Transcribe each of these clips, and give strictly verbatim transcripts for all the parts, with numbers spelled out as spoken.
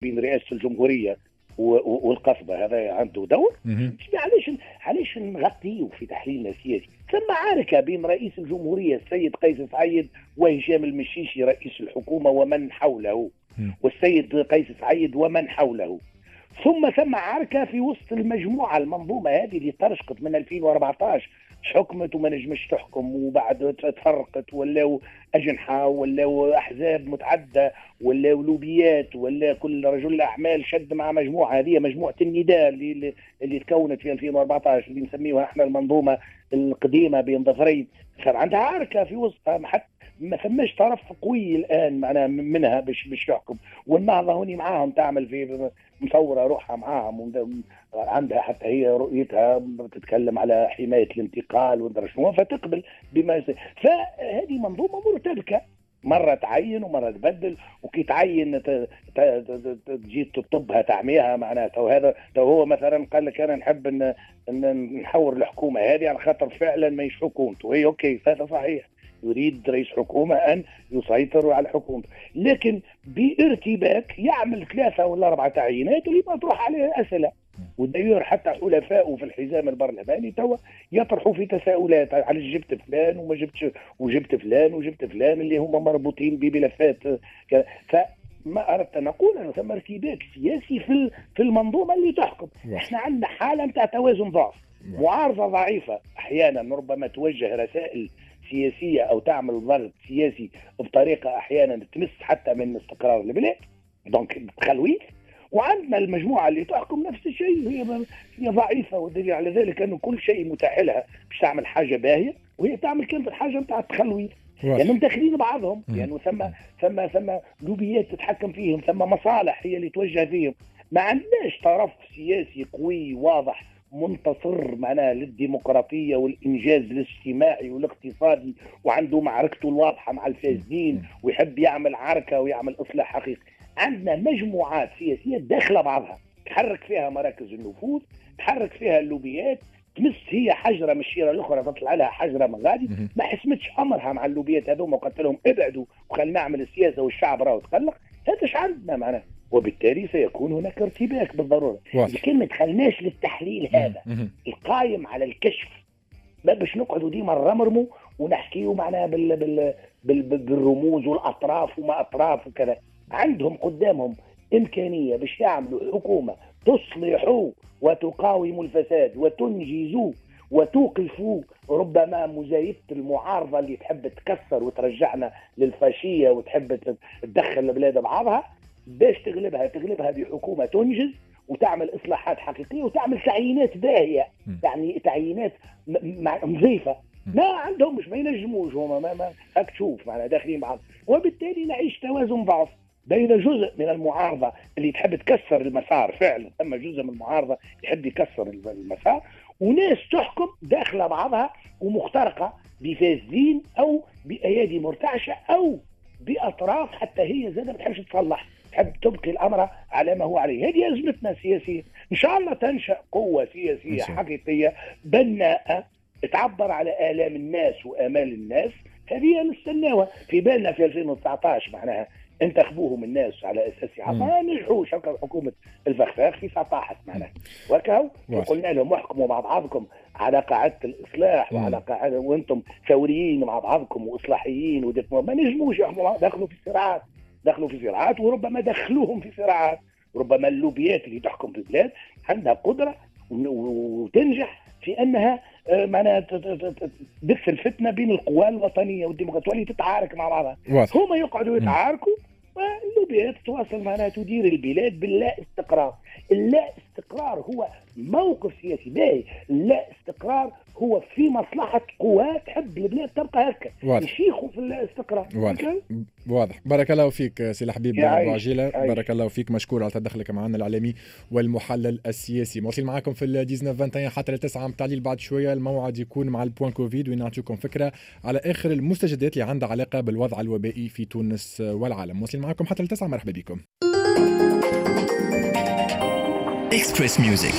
بين رئاسة الجمهورية والقصبة هذا عنده دور. علاش علاش نغطيه في تحليلنا السياسي؟ ثم عاركة بين رئيس الجمهورية السيد قيس سعيد وهشام المشيشي رئيس الحكومة ومن حوله، والسيد قيس سعيد ومن حوله. ثم ثم عركة في وسط المجموعة المنظومة هذه اللي ترشقت من ألفين وأربعة عشر، حكمت وما نجمش تحكم، وبعد تفرقت ولاو أجنحة ولاو أحزاب متعدة ولاو لوبيات، ولا كل رجل أعمال شد مع مجموعة. هذه مجموعة النداء اللي اللي تكونت في ألفين وأربعة عشر اللي نسميها احنا المنظومة القديمة بين ظفرين. صار عندها عركة في وسطها، حتى ما فماش طرف قوي الآن معنا منها باش باش يحكم. والنهضة هوني معاهم تعمل في مصورة روحها معاهم، عندها حتى هي رؤيتها تتكلم على حماية الانتقال ودرشموها، فتقبل بما يصير. فهذه منظومة مرتبكة، مرة تعين ومرة تبدل، وكي تعين تجي تطبها تعميها معناتها. وهذا هو مثلا قال لك أنا نحب أن, أن نحور الحكومة هذه على خاطر فعلا ما يشحكونت، وهي أوكي هذا صحيح، يريد رئيس حكومة أن يسيطر على الحكومة، لكن بارتباك يعمل ثلاثة ولا أربعة تعيينات اللي ما تروح عليها أسئلة. وداير حتى حلفاء في الحزام البرلماني توا يطرحوا في تساؤلات على جبت فلان وما جبتش، وجبت فلان وجبت فلان اللي هم مربوطين بملفات. فما أردت أن أقول أنه ثم ارتباك سياسي في في المنظومة اللي تحكم. احنا عندنا حالة متاع توازن ضعف، معارضة ضعيفة، أحيانا ربما توجه رسائل سياسية أو تعمل ضغط سياسي بطريقة أحيانا تمس حتى من استقرار البلاد، دونك تخلويت. وعندنا المجموعة اللي تحكم نفس الشيء، هي هي ضعيفة، والدليل على ذلك أنه كل شيء متاح لها باش تعمل حاجة باهية، وهي تعمل كانت الحاجة متاع التخلويت، لأنهم يعني داخلين بعضهم، لأنه يعني ثم ثم ثم لوبيات تتحكم فيهم، ثم مصالح هي اللي توجه فيهم. ما عندناش طرف سياسي قوي واضح منتصر معناه للديمقراطية والإنجاز الاجتماعي والاقتصادي، وعنده معركته الواضحة مع الفاسدين ويحب يعمل عركة ويعمل إصلاح حقيقي. عندنا مجموعات سياسية داخلة بعضها، تحرك فيها مراكز النفوذ، تحرك فيها اللوبيات، تمس هي حجرة من الشيرة الأخرى تطلع لها حجرة من غادي، ما حسمتش أمرها مع اللوبيات هذوما وقلت لهم ابعدوا وخلنا نعمل السياسة والشعب راهو تقلق. هذاش عندنا معناه، وبالتالي سيكون هناك ارتباك بالضرورة. لكن ما دخلناش للتحليل هذا القائم على الكشف، ما باش نقعدوا ديما نرمرموا ونحكيوا معناها بال بال بال بالرموز والأطراف وما أطراف وكذا. عندهم قدامهم إمكانية باش يعملوا حكومة تصلح وتقاوم الفساد وتنجز وتوقف ربما مزايدة المعارضة اللي تحب تكسر وترجعنا للفاشية وتحب تدخل البلاد بعضها، باش تغلبها تغلبها بحكومة تنجز وتعمل إصلاحات حقيقية وتعمل تعيينات باهية، يعني تعيينات نظيفة. ما عندهم مش ما ينجموش هما ما ما هاك تشوف معنا داخلين بعض، وبالتالي نعيش توازن ضعف بين جزء من المعارضة اللي تحب تكسر المسار فعلا، أما جزء من المعارضة يحب يكسر المسار، وناس تحكم داخل بعضها ومخترقة بفاسدين أو بأيادي مرتعشة أو بأطراف حتى هي زادة ما تحبش تصلح، تحب تبقي الأمر على ما هو عليه. هذه أزمتنا السياسية. إن شاء الله تنشأ قوة سياسية حقيقية بناءة تعبر على آلام الناس وآمال الناس. هذه نستناها في بالنا في ألفين وتسعة عشر، معناها انتخبوهم الناس على أساس ما نجحوش. هكا حكومة الفخفاخ في سطاحت معناها وكاو وقلنا لهم احكموا مع بعضكم على قاعدة الإصلاح وعلى قاعدة وانتم ثوريين مع بعضكم وإصلاحيين ودكم ما نجموش يحكموا. دخلوا في صراعات دخلوا في صراعات وربما دخلوهم في صراعات. ربما اللوبيات اللي تحكم في البلاد عندها قدرة وتنجح في أنها معناها تدس الفتنة بين القوى الوطنية والديمقراطية اللي تتعارك مع بعضها. هما يقعدوا يتعاركوا واللوبيات تواصل معناها تدير البلاد باللا استقرار. اللا استقرار هو موقف سياسي باهي، اللا استقرار هو في مصلحة قوى تحب البلاد تبقى هكا يشيخوا في الاستقرار. واضح واضح. بارك الله فيك سي الحبيب أبو عجيلة، بارك الله فيك، مشكور على تدخلك معنا الإعلامي والمحلل السياسي. موصل معكم في التسعة عشر حتى التسعة متعليل. بعد شوية الموعد يكون مع البوان كوفيد ونعطيكم فكرة على آخر المستجدات اللي عندها علاقة بالوضع الوبائي في تونس والعالم. موصل معكم حتى التسعة، مرحبا بكم. Express Music.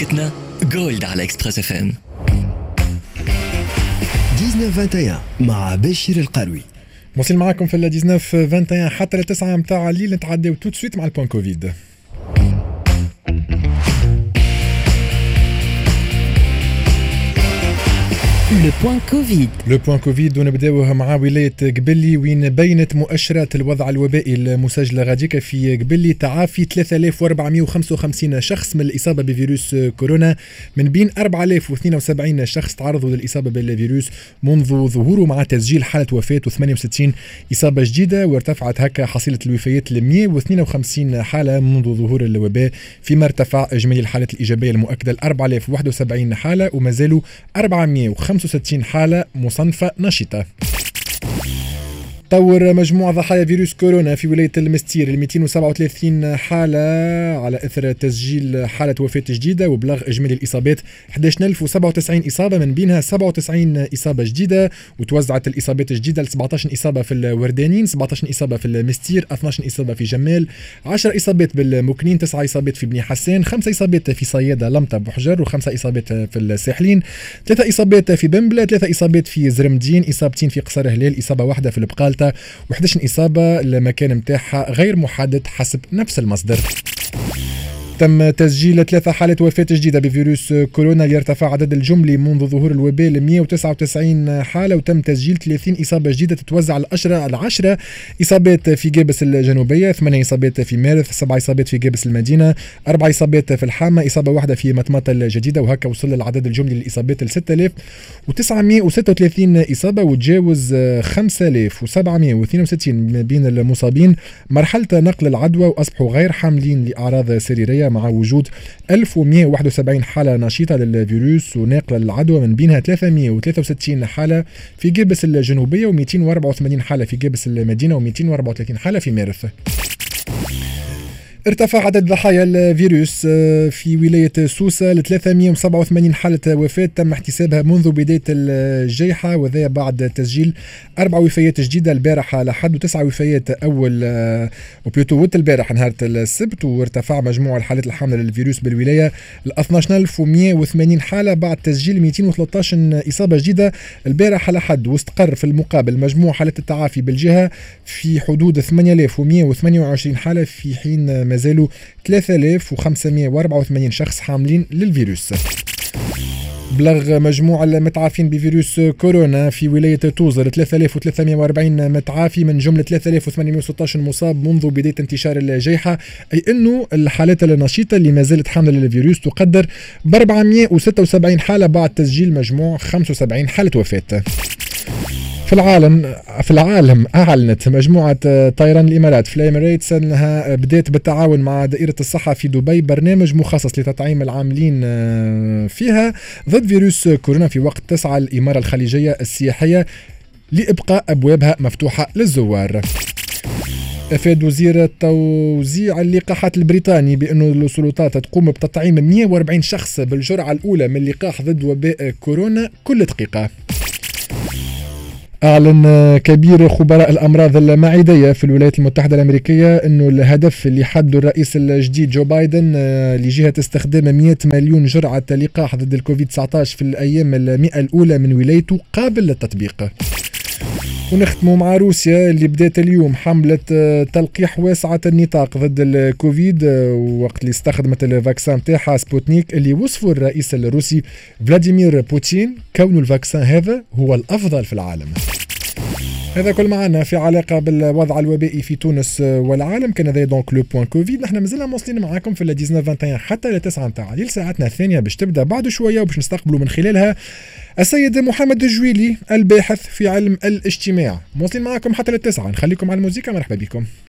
موسيقتنا جولد على اكسبريس اف ام. تسعة عشر واحد وعشرين مع بشير القروي. موصل معاكم في ال تسعة عشر واحد وعشرين حتى التسعة متاع الليل. نتعداو تو سويت مع البوان كوفيد. لو بوان كوفيد لو بوان كوفيد ونبداوه مع ولاية قبلي وين بينت مؤشرات الوضع الوبائي المسجلة غاديكا في قبلي تعافي ثلاثة آلاف وأربعمائة وخمسة وخمسين شخص من الإصابة بفيروس كورونا، من بين أربعة آلاف واثنين وسبعين شخص تعرضوا للإصابة بالفيروس منذ ظهوره، مع تسجيل حالة وفاة وثمانية وستين إصابة جديدة، وارتفعت هكا حصيلة الوفيات ل مئة واثنين وخمسين حالة منذ ظهور الوباء، فيما ارتفع إجمالي الحالات الإيجابية المؤكدة ل أربعة آلاف وواحد وسبعين حالة، وما زالوا أربعمائة وخمسة وستين حالة مصنفة نشطة. طور مجموع ضحايا فيروس كورونا في ولاية المستير ل مئتين وسبعة وثلاثين حالة على إثر تسجيل حالة وفاة جديدة، وبلغ إجمالي الإصابات أحد عشر ألف وسبعة وتسعين إصابة، من بينها سبعة وتسعين إصابة جديدة، وتوزعت الإصابات الجديدة ل سبعة عشر إصابة في الوردانين، سبعة عشر إصابة في المستير، اثنتي عشرة إصابة في جمال، عشرة إصابات بالمكنين، تسعة إصابات في بني حسان، خمسة إصابات في صيادة لمطة بحجر، وخمسة إصابات في الساحلين، ثلاثة إصابات في بمبلة، ثلاثة إصابات في زرمدين، إصابتين في قصر هلال، إصابة واحدة في البقالة، وإحدى عشرة إصابة المكان متاعها غير محدد حسب نفس المصدر. تم تسجيل ثلاثة حالات وفاة جديدة بفيروس كورونا ليرتفع عدد الجملي منذ ظهور الوباء ل مئة وتسعة وتسعين حالة، وتم تسجيل ثلاثين إصابة جديدة تتوزع على عشرة عشرة إصابات في جابس الجنوبية، ثمانية إصابات في مارث، سبعة إصابات في جابس المدينة، أربعة إصابات في الحامة، إصابة واحدة في مطمطة الجديدة، وهكا وصل العدد الجملي للإصابات ل ستة آلاف وتسعمائة وستة وثلاثين إصابة، وتجاوز خمسة آلاف وسبعمائة واثنين وستين من بين المصابين مرحلة نقل العدوى، وأصبحوا غير حاملين لأعراض سريرية، مع وجود ألف ومئة وواحد وسبعين حالة نشيطة للفيروس وناقل العدوى، من بينها ثلاثمائة وثلاثة وستين حالة في جابس الجنوبية، ومئتين وأربعة وثمانين حالة في جابس المدينة، ومئتين وأربعة وثلاثين حالة في مارث. ارتفع عدد ضحايا الفيروس في ولاية سوسة ل ثلاثمائة وسبعة وثمانين حالة وفاة تم احتسابها منذ بداية الجائحة، وذا بعد تسجيل أربع وفيات جديدة البارحة لحد وتسع وفيات أول وبلوتو البارح نهار السبت، وارتفع مجموع الحالات الحاملة للفيروس بالولاية ل اثني عشر ألف ومئة وثمانين حالة بعد تسجيل مئتين وثلاثة عشر إصابة جديدة البارحة لحد، واستقر في المقابل مجموع حالات التعافي بالجهة في حدود ثمانية آلاف ومئة وثمانية وعشرين حالة، في حين مازالوا ثلاثة آلاف وخمسمائة وأربعة وثمانين شخص حاملين للفيروس. بلغ مجموع المتعافين بفيروس كورونا في ولاية توزر ثلاثة آلاف وثلاثمائة وأربعين متعافي من جملة ثلاثة آلاف وثمانمائة وستة عشر مصاب منذ بداية انتشار الجائحة، أي أنه الحالات النشيطة اللي ما زالت حاملة للفيروس تقدر ب أربعمائة وستة وسبعين حالة بعد تسجيل مجموع خمسة وسبعين حالة وفاة. في العالم في العالم أعلنت مجموعة طيران الإمارات فلاي إميريتس أنها بدأت بالتعاون مع دائرة الصحة في دبي برنامج مخصص لتطعيم العاملين فيها ضد فيروس كورونا، في وقت تسعى الإمارة الخليجية السياحية لإبقاء أبوابها مفتوحة للزوار. أفاد وزير توزيع اللقاحات البريطاني بأن السلطات تقوم بتطعيم مئة وأربعين شخص بالجرعة الأولى من اللقاح ضد وباء كورونا كل دقيقة. أعلن كبير خبراء الأمراض المعدية في الولايات المتحدة الأمريكية أنه الهدف اللي حده الرئيس الجديد جو بايدن لجهة استخدام مئة مليون جرعة لقاح ضد الكوفيد تسعة عشر في الأيام المئة الأولى من ولايته قابل للتطبيق. ونختموا مع روسيا اللي بدأت اليوم حملة تلقيح واسعة النطاق ضد الكوفيد، وقت اللي استخدمت الفاكسان تاعها سبوتنيك اللي وصفه الرئيس الروسي فلاديمير بوتين كون الفاكسان هذا هو الأفضل في العالم. هذا كل معنا في علاقة بالوضع الوبائي في تونس والعالم. كان هذا دونك لو بوان كوفيد. نحن مازلنا موصلين معاكم في تسعة عشر واحد وعشرين حتى ل تسعة متاع الليل. ساعتنا الثانية باش تبدا بعد شوية وباش نستقبلوا من خلالها السيد محمد الجويلي الباحث في علم الاجتماع. موصلين معاكم حتى للتسعة. نخليكم على الموسيقى. مرحبا بكم.